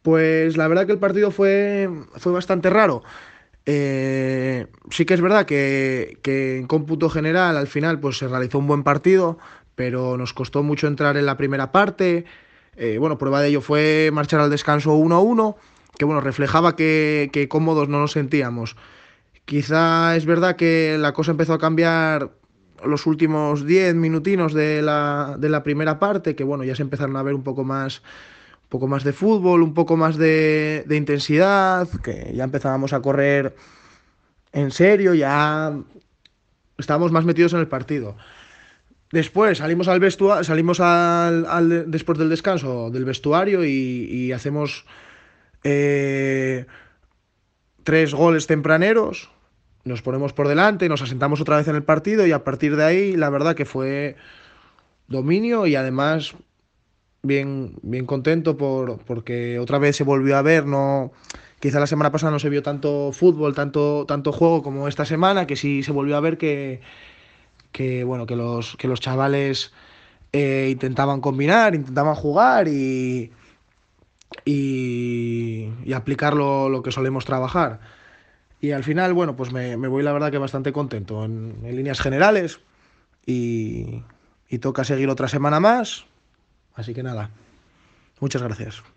Pues la verdad que el partido fue bastante raro. Sí que es verdad que en cómputo general al final pues se realizó un buen partido, pero nos costó mucho entrar en la primera parte. Bueno, prueba de ello fue marchar al descanso 1-1, que bueno, reflejaba que cómodos no nos sentíamos. Quizá es verdad que la cosa empezó a cambiar los últimos 10 minutinos de la primera parte, que bueno, ya se empezaron a ver un poco más de fútbol, un poco más de intensidad, que ya empezábamos a correr en serio, ya estábamos más metidos en el partido. Después salimos después del descanso del vestuario y hacemos eh, 3 goles tempraneros, nos ponemos por delante, nos asentamos otra vez en el partido y a partir de ahí la verdad que fue dominio y además bien, bien contento porque otra vez se volvió a ver, no, quizá la semana pasada no se vio tanto fútbol, tanto juego como esta semana, que sí se volvió a ver bueno, que los chavales intentaban combinar, intentaban jugar y aplicar lo que solemos trabajar. Y al final, bueno, pues me voy la verdad que bastante contento en líneas generales y, y toca seguir otra semana más. Así que nada, muchas gracias.